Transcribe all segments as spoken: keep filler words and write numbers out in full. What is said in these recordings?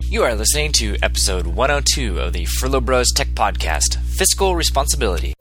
You are listening to episode one oh two of the Furlough Bros Tech Podcast, Fiscal Responsibility.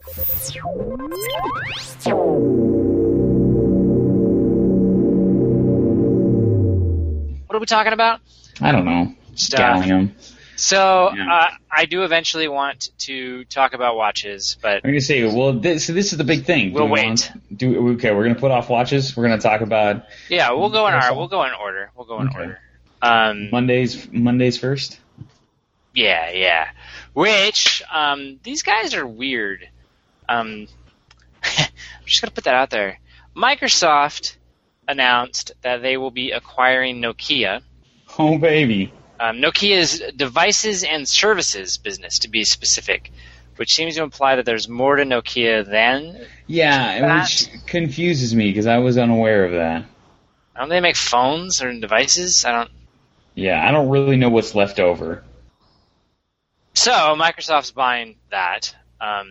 What are we talking about? I don't know. Stuff. Gallium. So, Yeah. uh, I do eventually want to talk about watches, but I'm gonna say, well, this so this is the big thing. We'll do we wait. Want, do okay? We're gonna put off watches. We're gonna talk about yeah, we'll go in our we'll go in order. We'll go in Okay. order. Um, Mondays. Mondays first. Yeah, yeah. Which, um, these guys are weird. Um, I'm just going to put that out there. Microsoft announced that they will be acquiring Nokia. Oh baby. Um, Nokia's devices and services business, to be specific, which seems to imply that there's more to Nokia than Yeah, that. which confuses me because I was unaware of that. Don't they make phones or devices? I don't. Yeah, I don't really know what's left over. So Microsoft's buying that um,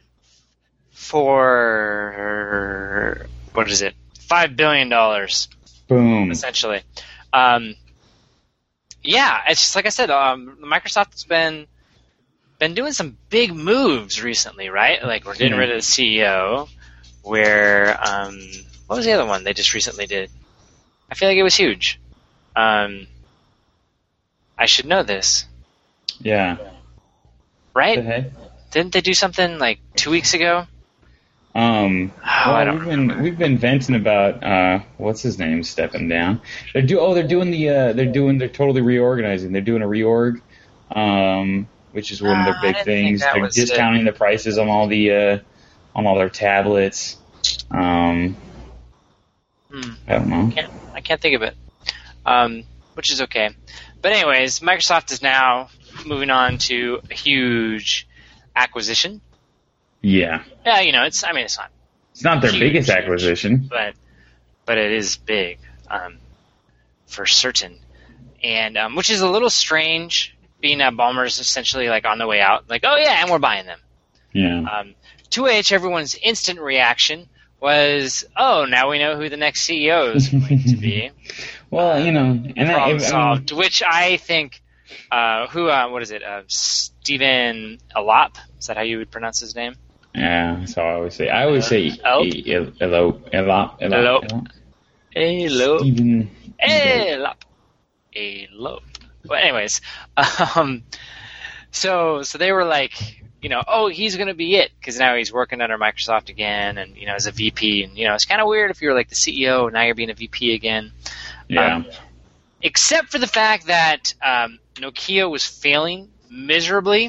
for what is it? Five billion dollars, Boom. essentially. Um, yeah, it's just like I said. Um, Microsoft's been been doing some big moves recently, right? Like we're getting Yeah. rid of the C E O. Where um, what was the other one they just recently did? I feel like it was huge. Um, I should know this, Yeah. right? What the heck? Didn't they do something like two weeks ago? Um, Oh, I well, don't we've been we've been venting about uh, what's his name stepping down. They're do oh they're doing the uh, they're doing they're totally reorganizing. They're doing a reorg, um, which is one of Ah, their I big didn't think things. that They're was it. discounting the prices on all the uh, on all their tablets. Um, Hmm. I don't know. Can't, I can't think of it, um, which is okay. But anyways, Microsoft is now moving on to a huge acquisition. Yeah, Yeah, you know, it's I mean, it's not, it's not their Huge, biggest huge. acquisition. but but it is big, um, for certain, and um, which is a little strange, being that Ballmer's essentially like on the way out, like, oh yeah, and we're buying them. Yeah, Um, to which everyone's instant reaction was, oh, now we know who the next C E O is going to be. well, you know, and that, I Problem mean, solved. Which I think, uh, who, uh, what is it? Uh, Stephen Elop? Is that how you would pronounce his name? yeah, that's how I always say. I always say Elope? e- elope, elope, Elope. elope. Elope. Stephen. Elop. Elope. Well, anyways, um, so so they were like, you know, oh, he's going to be it, because now he's working under Microsoft again, and, you know, as a V P, and, you know, it's kind of weird if you're like the C E O, and now you're being a V P again. Yeah. Um, except for the fact that um, Nokia was failing miserably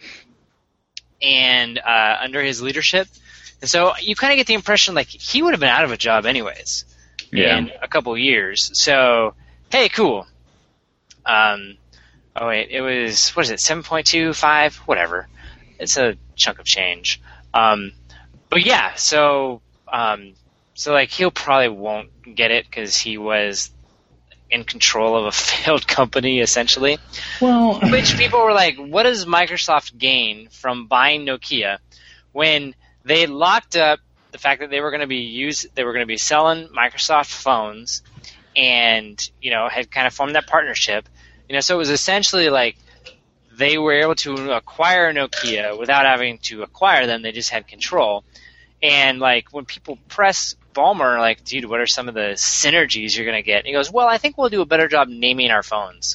and uh, under his leadership. And so you kind of get the impression like he would have been out of a job anyways Yeah. in a couple years. So, hey, cool. Um, oh, wait, it was, what is it, seven point two five? Whatever. It's a chunk of change. Um, but yeah, so, um, so like he'll probably won't get it because he was in control of a failed company, essentially. Well, Which people were like, what does Microsoft gain from buying Nokia when they locked up the fact that they were going to be use they were going to be selling Microsoft phones, and, you know, had kind of formed that partnership. You know, so it was essentially like they were able to acquire Nokia without having to acquire them. They just had control. And like when people press Ballmer, like, dude, what are some of the synergies you're going to get? And he goes, well, I think we'll do a better job naming our phones.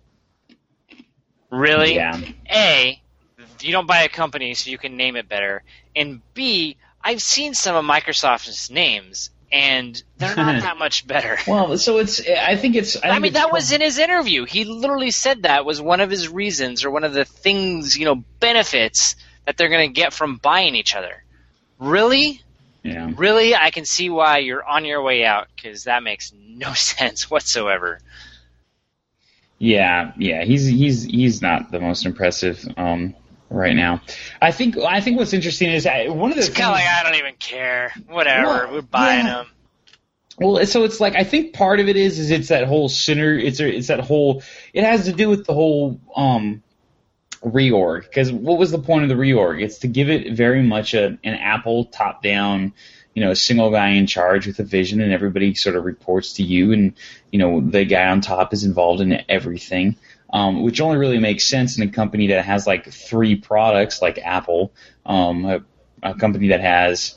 Really? Yeah. A, you don't buy a company so you can name it better. And B, I've seen some of Microsoft's names, and they're not that much better. Well, so it's. I think it's. I, think I mean, it's that prob- was in his interview. He literally said that was one of his reasons, or one of the things, you know, benefits that they're going to get from buying each other. Really? Yeah. Really? I can see why you're on your way out, because that makes no sense whatsoever. Yeah. Yeah. He's he's he's not the most impressive um, right now. I think I think what's interesting is I, one of the It's kind of like, I don't even care. Whatever. Well, We're buying yeah. them. Well, so it's like I think part of it is is it's that whole center. It's a, it's that whole. It has to do with the whole um, reorg. Because what was the point of the reorg? It's to give it very much a, an Apple top down, you know, a single guy in charge with a vision, and everybody sort of reports to you, and you know the guy on top is involved in everything. um, which only really makes sense in a company that has like three products like Apple, um, a, a company that has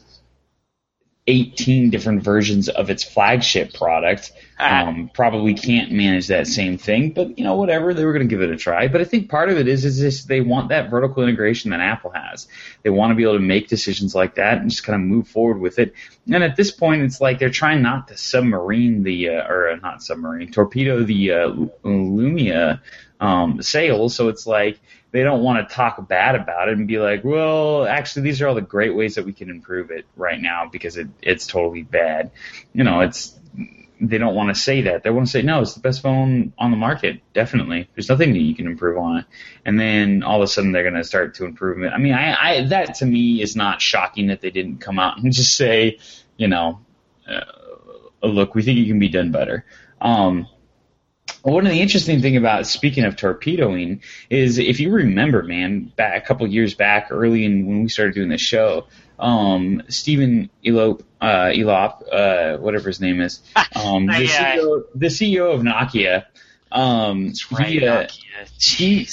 eighteen different versions of its flagship product. Um, probably can't manage that same thing, but you know, whatever, they were going to give it a try. But I think part of it is, is this, they want that vertical integration that Apple has. They want to be able to make decisions like that and just kind of move forward with it. And at this point, it's like they're trying not to submarine the, uh, or uh, not submarine, torpedo the uh, Lumia um, sales. So it's like they don't want to talk bad about it and be like, well, actually, these are all the great ways that we can improve it right now because it, it's totally bad. You know, it's, they don't want to say that. They want to say, no, it's the best phone on the market, definitely. There's nothing that you can improve on it. And then all of a sudden they're going to start to improve it. I mean, I, I that to me is not shocking that they didn't come out and just say, you know, uh, look, we think it can be done better. Um, one of the interesting thing about, speaking of torpedoing, is if you remember, man, back a couple years back, early in when we started doing the show, um, Stephen Elop, uh, Elop, uh, whatever his name is, um, the, yeah. C E O, the C E O of Nokia, um, That's right, he, uh, Nokia. he,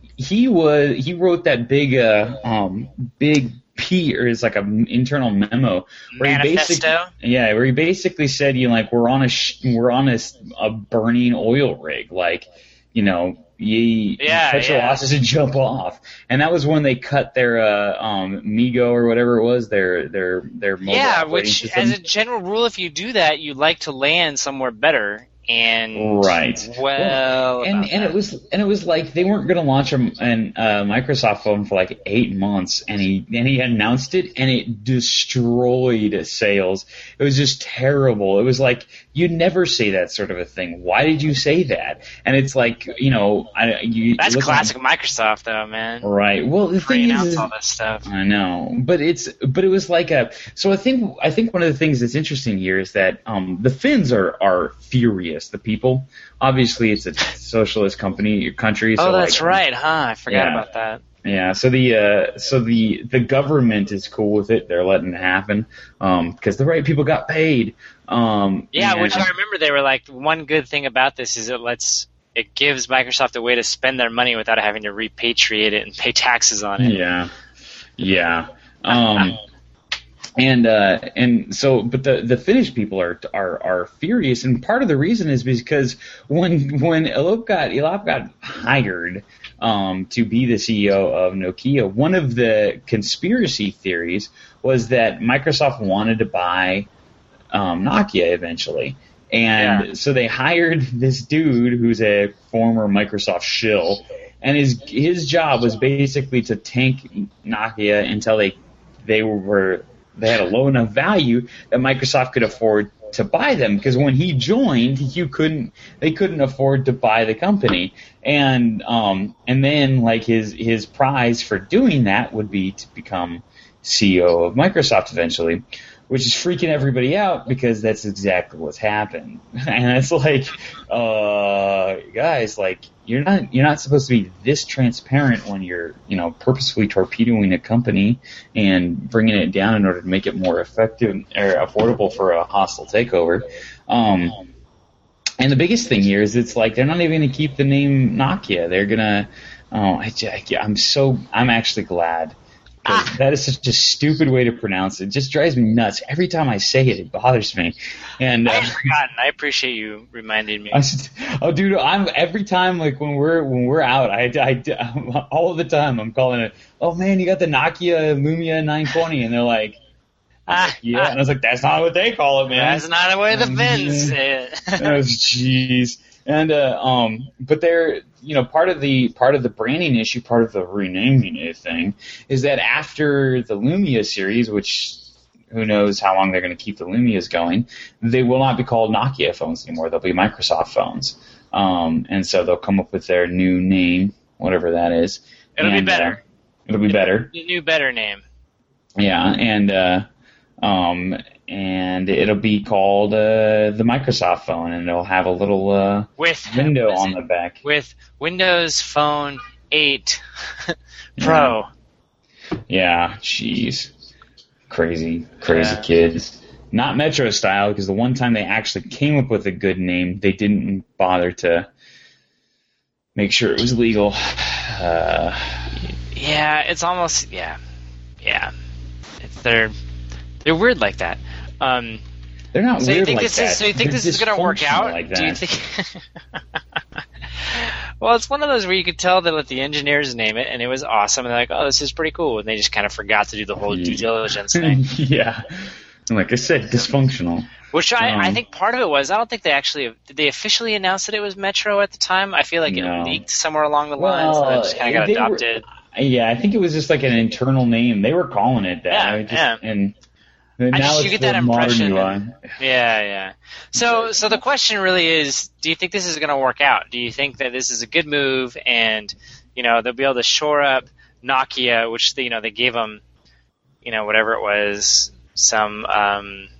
he was, he wrote that big, uh, um, big P, or it's like an internal memo where Manifesto? he basically, yeah, where he basically said, you know, like we're on a, sh- we're on a, a burning oil rig, like, you know, ye yeah, cut your yeah. losses and jump off. And that was when they cut their uh, um, Migo or whatever it was, their their their mobile Yeah, operating which system. as a general rule, if you do that, you like to land somewhere better. And right, well, and and it was and it was like they weren't going to launch a an, uh, Microsoft phone for like eight months, and he and he announced it, and it destroyed sales. It was just terrible. It was like you'd never say that sort of a thing. Why did you say that? And it's like, you know, I you that's look classic on, Microsoft, though, man. right? Well, the thing is, is all this stuff. I know, but it's but it was like a. So I think I think one of the things that's interesting here is that um, the Finns are are furious. The people, obviously, it's a socialist company country. So oh, that's like, right, huh? I forgot yeah. about that. Yeah, so the uh, so the the government is cool with it. They're letting it happen um, because the right people got paid. Um, yeah, and, which I remember they were like, one good thing about this is it lets it gives Microsoft a way to spend their money without having to repatriate it and pay taxes on it. Yeah, yeah. Um, And uh, and so, but the, the Finnish people are are are furious, and part of the reason is because when when Elop got Elop got hired um, to be the C E O of Nokia, one of the conspiracy theories was that Microsoft wanted to buy um, Nokia eventually, and Yeah. so they hired this dude who's a former Microsoft shill, and his his job was basically to tank Nokia until they they were. They had a low enough value that Microsoft could afford to buy them, because when he joined, you couldn't, they couldn't afford to buy the company, and um, and then like his his prize for doing that would be to become C E O of Microsoft eventually, which is freaking everybody out because that's exactly what's happened, and it's like, uh, guys, like you're not you're not supposed to be this transparent when you're you know purposefully torpedoing a company and bringing it down in order to make it more effective or affordable for a hostile takeover. Um, and the biggest thing here is it's like they're not even going to keep the name Nokia. They're gonna. Oh, I, I'm so I'm actually glad. Ah. That is such a stupid way to pronounce it. It just drives me nuts. Every time I say it, it bothers me. And uh, I had forgotten. I appreciate you reminding me. I just, oh, dude, I'm every time like when we're when we're out, I, I all of the time I'm calling it. Oh man, you got the Nokia Lumia nine twenty, and they're like, ah, yeah, ah. And I was like, that's not what they call it, man. That's not the way the Finns say it. Oh, jeez. And uh, um, but they're you know part of the part of the branding issue, part of the renaming thing, is that after the Lumia series, which who knows how long they're going to keep the Lumias going, they will not be called Nokia phones anymore. They'll be Microsoft phones, um, and so they'll come up with their new name, whatever that is. It'll and, be better. Uh, it'll be better. A new better name. Yeah, and uh, um, and it'll be called uh, the Microsoft phone, and it'll have a little uh, with window on the back with Windows Phone eight Pro. Yeah, yeah, jeez, crazy, crazy yeah. kids. Not Metro style, because the one time they actually came up with a good name, they didn't bother to. make sure it was legal. Uh, yeah, it's almost yeah, yeah. It's, they're they're weird like that. Um, they're not so weird you think like this that. Is, so you think they're this is going to work out? Like Do you think? Well, it's one of those where you could tell they let the engineers name it, and it was awesome. And they're like, "Oh, this is pretty cool," and they just kind of forgot to do the whole due diligence thing. Yeah, and like I said, dysfunctional. Which I, um, I think part of it was I don't think they actually did they officially announce that it was Metro at the time. I feel like it no. leaked somewhere along the lines, well, and it just kind of got adopted. Were, yeah, I think it was just like an internal name. They were calling it that. Yeah, just, yeah. And I now just, it's you get that the modern impression. U I. And, yeah, yeah. So, so the question really is: do you think this is going to work out? Do you think that this is a good move, and you know they'll be able to shore up Nokia, which they, you know they gave them, you know whatever it was, some, um,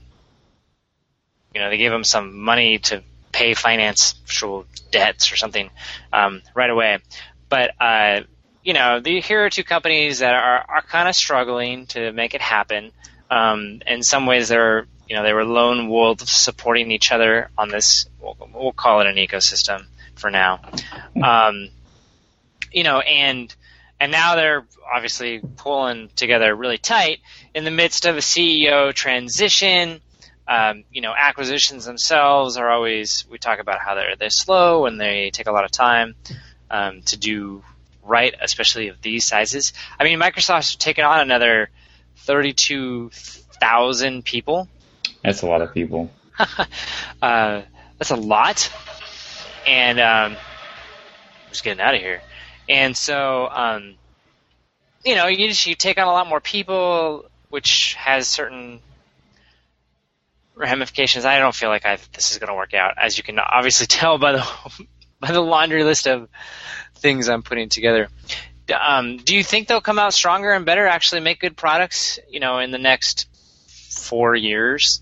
you know they gave them some money to pay financial debts or something um, right away, but. Uh, You know, the, here are two companies that are, are kind of struggling to make it happen. Um, in some ways, they're you know they were lone wolves supporting each other on this. We'll, we'll call it an ecosystem for now. Um, you know, and and now they're obviously pulling together really tight in the midst of a C E O transition. Um, you know, acquisitions themselves are always we talk about how they're they're slow and they take a lot of time um, to do. Right, especially of these sizes. I mean, Microsoft's taken on another thirty-two thousand people. That's a lot of people. uh, that's a lot. And um, I'm just getting out of here. And so, um, you know, you just you take on a lot more people, which has certain ramifications. I don't feel like I this is going to work out, as you can obviously tell by the by the laundry list of things I'm putting together. Um, do you think they'll come out stronger and better, actually make good products, you know, in the next four years?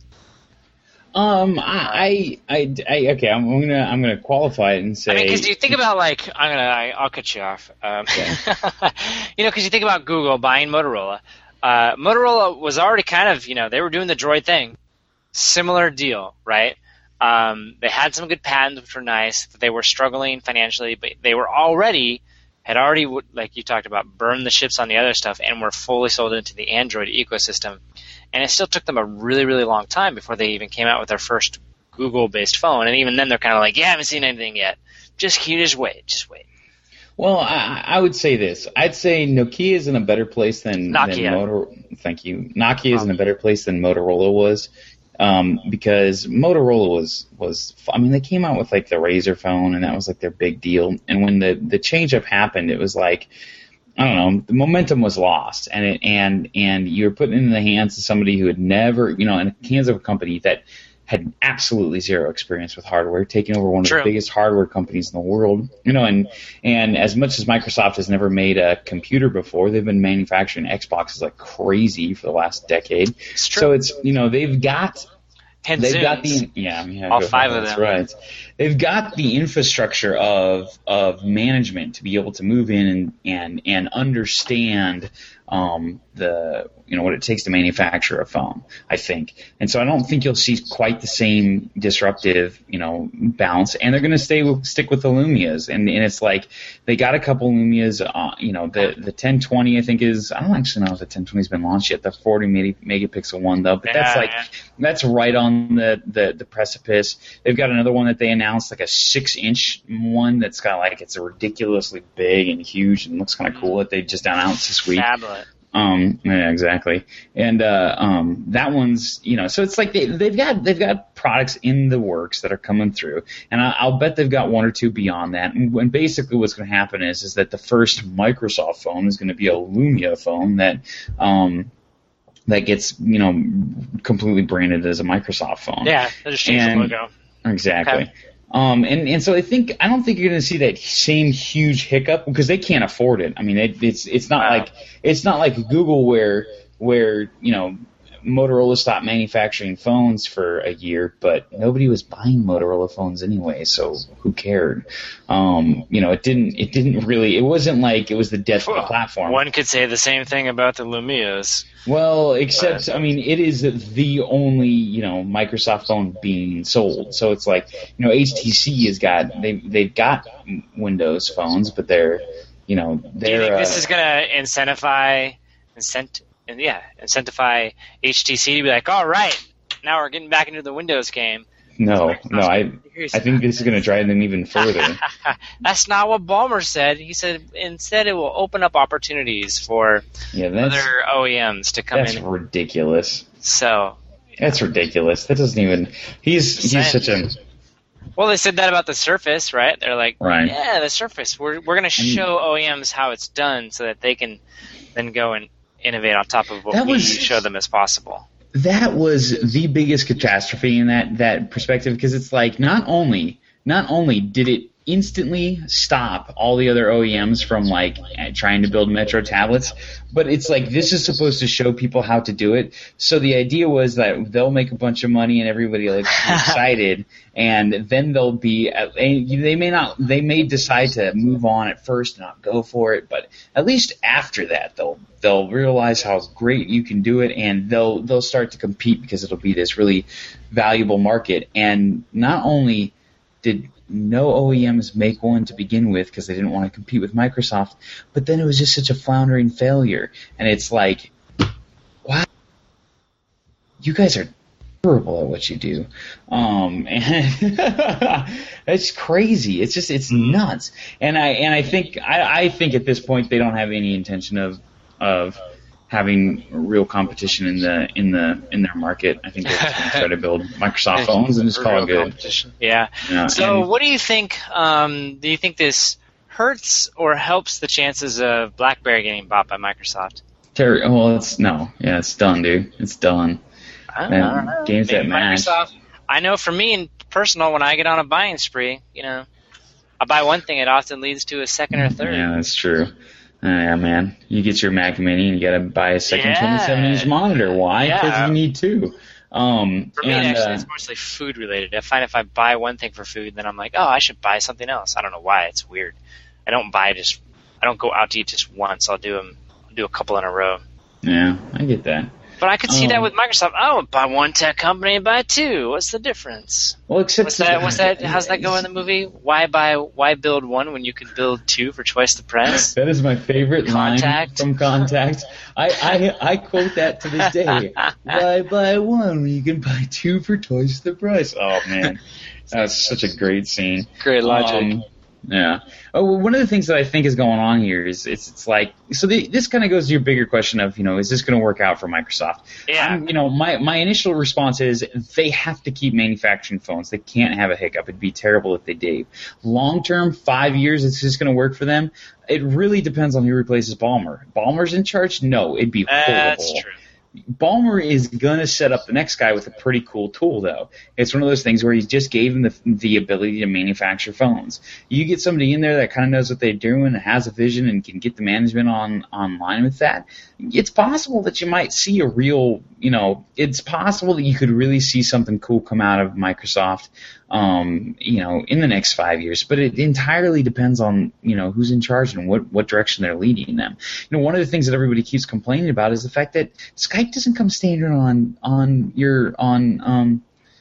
Um, I, I, I okay, I'm, I'm gonna, I'm gonna qualify it and say. I mean, because you think about like, I'm gonna, I, I'll cut you off. Um, yeah. You know, because you think about Google buying Motorola. Uh, Motorola was already kind of, you know, they were doing the Droid thing, similar deal, right? Um, they had some good patents, which were nice. They were struggling financially, but they were already had already, like you talked about, burned the ships on the other stuff and were fully sold into the Android ecosystem. And it still took them a really, really long time before they even came out with their first Google-based phone. And even then, they're kind of like, "Yeah, I haven't seen anything yet. Just you just wait, just wait." Well, I, I would say this. I'd say Nokia is in a better place than Nokia. Than Motor, thank you. Nokia is in a better place than Motorola was. Um, because Motorola was, was, I mean, they came out with like the Razr phone and that was like their big deal. And when the, the change up happened, it was like, I don't know, the momentum was lost and it, and, and you're putting it in the hands of somebody who had never, you know, in the hands of a company that had absolutely zero experience with hardware, taking over one of True. the biggest hardware companies in the world, you know, and, and as much as Microsoft has never made a computer before, they've been manufacturing Xboxes like crazy for the last decade. It's true. So it's, you know, they've got, And they've Zooms. got the, yeah, yeah all go five ahead, of that's them. right. They've got the infrastructure of, of management to be able to move in and, and, and understand, um, the, you know, what it takes to manufacture a phone, I think. And so I don't think you'll see quite the same disruptive, you know, bounce. And they're going to stay with, stick with the Lumias. And, and it's like they got a couple Lumias, uh, you know, the, the ten twenty, I think is, I don't actually know if the ten twenty has been launched yet, the forty megapixel one though, but Yeah, that's like, yeah. that's right on the, the, the precipice. They've got another one that they announced, like a six inch one that's kind of like, it's a ridiculously big and huge and looks kind of cool that they just announced this week. Phablet. Um, yeah, exactly. And, uh, um, that one's, you know, so it's like they, they've got, they've got products in the works that are coming through. And I, I'll bet they've got one or two beyond that. And when basically what's going to happen is, is that the first Microsoft phone is going to be a Lumia phone that, um, that gets, you know, completely branded as a Microsoft phone. Yeah, they just changed And- the logo. Exactly. Okay. Um, and, and so I think, I don't think you're going to see that same huge hiccup because they can't afford it. I mean, it, it's, it's not Wow. like, it's not like Google where, where, you know, Motorola stopped manufacturing phones for a year, but nobody was buying Motorola phones anyway, so who cared? Um, you know, it didn't it didn't really it wasn't like it was the death of the platform. One could say the same thing about the Lumias. Well, except I mean, it is the only you know Microsoft phone being sold, so it's like you know H T C has got they they've got Windows phones, but they're you know they're. Do you think uh, this is going to incentivize incent and yeah incentivize H T C to be like, all right, now we're getting back into the Windows game? No, no, I I think this is going to drive them even further. That's not what Ballmer said. He said instead it will open up opportunities for yeah, that's, other O E Ms to come that's in. That's ridiculous. So that's ridiculous. That doesn't even. He's he's such a. Well, they said that about the Surface, right? They're like, right. yeah, the Surface. We're we're going to show O E Ms how it's done so that they can then go and innovate on top of what that we was, show them as possible. That was the biggest catastrophe in that, that perspective because it's like not only not only did it instantly stop all the other O E Ms from like trying to build Metro tablets, but it's like this is supposed to show people how to do it. So the idea was that they'll make a bunch of money and everybody will be excited, and then they'll be they may not they may decide to move on at first and not go for it, but at least after that they'll they'll realize how great you can do it, and they'll they'll start to compete because it'll be this really valuable market. And not only did no O E Ms make one to begin with because they didn't want to compete with Microsoft, but then it was just such a floundering failure. And it's like, wow, you guys are terrible at what you do. Um, and it's crazy. It's just, it's nuts. And I, and I think, I, I think at this point they don't have any intention of, of having real competition in the in the in their market. I think they're just going to try to build Microsoft phones and just call it good. Yeah. yeah. So, and, what do you think? Um, do you think this hurts or helps the chances of BlackBerry getting bought by Microsoft? Terry, well, it's no, yeah, it's done, dude. It's done. I don't, I don't know. Games Maybe that match. Microsoft. I know for me, in personal, when I get on a buying spree, you know, I buy one thing, it often leads to a second or third. Yeah, that's true. Uh, yeah, man. You get your Mac Mini and you got to buy a second yeah. twenty-seven inch monitor. Why? Because yeah. you need two. Um, for me, and, actually, uh, it's mostly food related. I find if I buy one thing for food, then I'm like, oh, I should buy something else. I don't know why. It's weird. I don't buy just. I don't go out to eat just once. I'll do them. I'll do a couple in a row. Yeah, I get that. But I could see um, that with Microsoft. I don't buy one tech company and buy two. What's the difference? Well, except what's that? What's that? How's that go in the movie? Why buy? Why build one when you can build two for twice the price? That is my favorite Contact. line from Contact. I, I I quote that to this day. Why buy one when you can buy two for twice the price? Oh man, that's such a great scene. Great logic. Um, Yeah. Oh, well, one of the things that I think is going on here is it's, it's like so. The, this kind of goes to your bigger question of you know is this going to work out for Microsoft? Yeah. I'm, you know, my my initial response is they have to keep manufacturing phones. They can't have a hiccup. It'd be terrible if they did. Long term, five years, it's just going to work for them. It really depends on who replaces Ballmer. Ballmer's in charge? No, it'd be horrible. That's true. Ballmer is going to set up the next guy with a pretty cool tool, though. It's one of those things where he just gave him the, the ability to manufacture phones. You get somebody in there that kind of knows what they're doing and has a vision and can get the management on online with that. It's possible that you might see a real, you know, it's possible that you could really see something cool come out of Microsoft, um, you know, in the next five years. But it entirely depends on, you know, who's in charge and what, what direction they're leading them. You know, one of the things that everybody keeps complaining about is the fact that Skype doesn't come standard on on your on um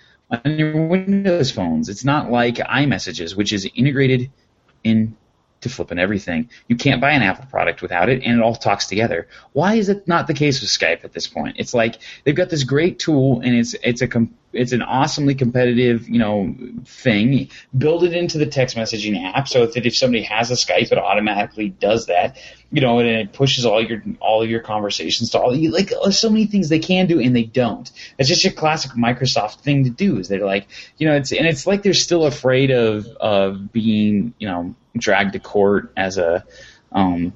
on your Windows phones. It's not like iMessages, which is integrated in to flipping everything. You can't buy an Apple product without it, and it all talks together. Why is it not the case with Skype at this point? It's like they've got this great tool, and it's it's a it's an awesomely competitive, you know, thing. Build it into the text messaging app so that if somebody has a Skype, it automatically does that. You know, and it pushes all your all of your conversations to all you like. So many things they can do, and they don't. It's just your classic Microsoft thing to do. Is they're like, you know, it's and it's like they're still afraid of of being, you know, dragged to court as a um,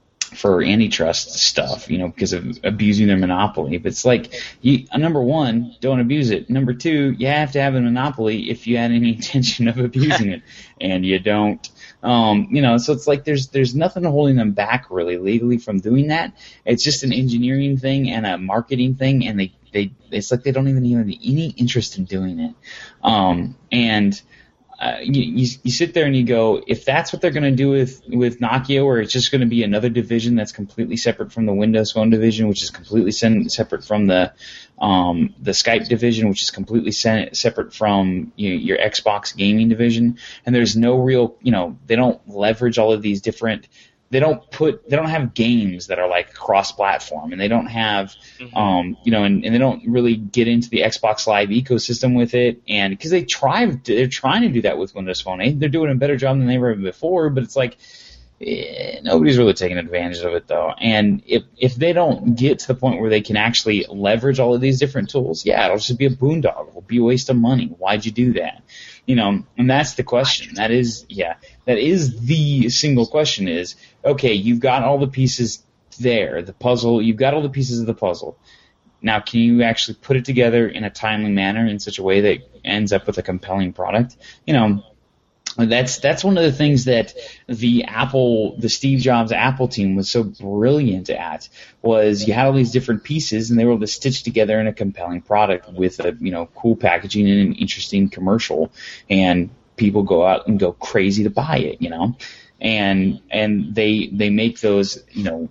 for antitrust stuff, you know, because of abusing their monopoly. But it's like, you, number one, don't abuse it. Number two, you have to have a monopoly if you had any intention of abusing it, and you don't. Um, you know, so it's like there's there's nothing holding them back really legally from doing that. It's just an engineering thing and a marketing thing, and they they it's like they don't even have any interest in doing it. Um, and uh, you, you you sit there and you go, if that's what they're going to do with with Nokia, where it's just going to be another division that's completely separate from the Windows Phone division, which is completely sen- separate from the um, the Skype division, which is completely sen- separate from you know, your Xbox gaming division, and there's no real, you know, they don't leverage all of these different. They don't put, they don't have games that are like cross-platform, and they don't have, mm-hmm. um, you know, and, and they don't really get into the Xbox Live ecosystem with it, and because they try, they're trying to do that with Windows Phone eight, they're doing a better job than they ever have before, but it's like eh, nobody's really taking advantage of it though. And if if they don't get to the point where they can actually leverage all of these different tools, yeah, it'll just be a boondoggle. It'll be a waste of money. Why'd you do that? You know, and that's the question. That is, yeah, that is the single question is, okay, you've got all the pieces there, the puzzle, you've got all the pieces of the puzzle. Now, can you actually put it together in a timely manner in such a way that ends up with a compelling product? You know, that's that's one of the things that the Apple, the Steve Jobs Apple team was so brilliant at, was you had all these different pieces and they were able to stitch together in a compelling product with a, you know, cool packaging and an interesting commercial, and people go out and go crazy to buy it, you know, and and they they make those, you know,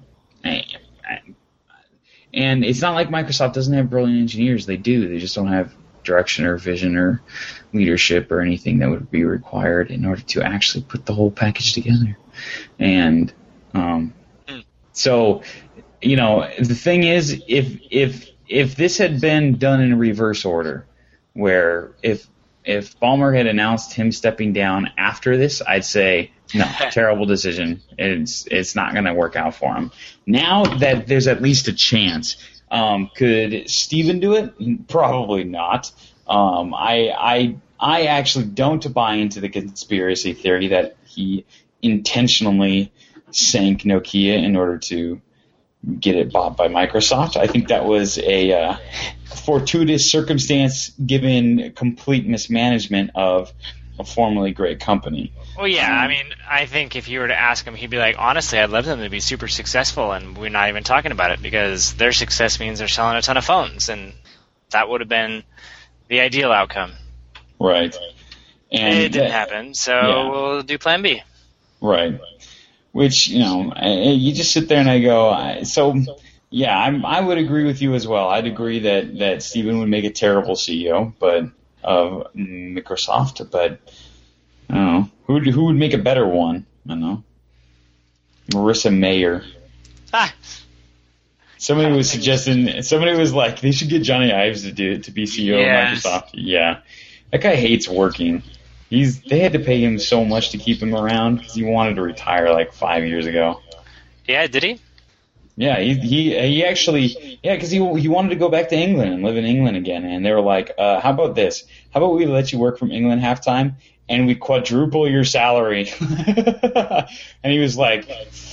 and it's not like Microsoft doesn't have brilliant engineers. They do. They just don't have direction or vision or leadership or anything that would be required in order to actually put the whole package together. And um, so, you know, the thing is, if if if this had been done in reverse order, where if if Ballmer had announced him stepping down after this, I'd say no, terrible decision. It's it's not going to work out for him. Now that there's at least a chance. Um, could Steven do it? Probably not. Um, I, I, I actually don't buy into the conspiracy theory that he intentionally sank Nokia in order to get it bought by Microsoft. I think that was a uh, fortuitous circumstance given complete mismanagement of a formerly great company. Well, yeah, I mean, I think if you were to ask him, he'd be like, honestly, I'd love them to be super successful, and we're not even talking about it because their success means they're selling a ton of phones, and that would have been the ideal outcome. Right. And it didn't that, happen, so yeah. We'll do Plan B. Right. Which, you know, you just sit there and I go, so, yeah, I'm, I would agree with you as well. I'd agree that, that Steven would make a terrible C E O, but of Microsoft, but I don't know. Who would, who would make a better one? I don't know. Marissa Mayer. Ah. Somebody was suggesting, somebody was like, they should get Johnny Ives to do it, to be C E O yes. of Microsoft. Yeah. That guy hates working. He's, they had to pay him so much to keep him around because he wanted to retire like five years ago. Yeah, did he? Yeah, he he he actually, yeah, because he he wanted to go back to England and live in England again, and they were like, uh, how about this? How about we let you work from England half time, and we quadruple your salary? And he was like,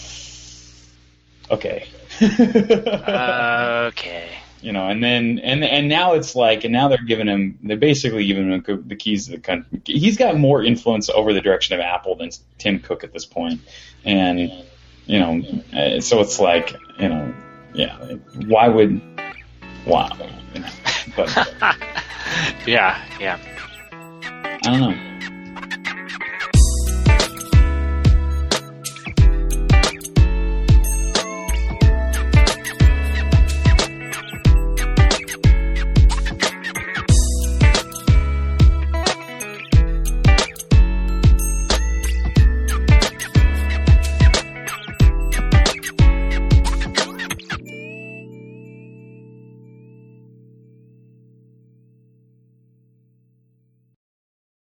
okay. uh, okay. You know, and then and and now it's like, and now they're giving him, they're basically giving him the keys to the country. He's got more influence over the direction of Apple than Tim Cook at this point, and you know, uh, so it's like, you know, yeah, why would, why, you know, but yeah, yeah, I don't know.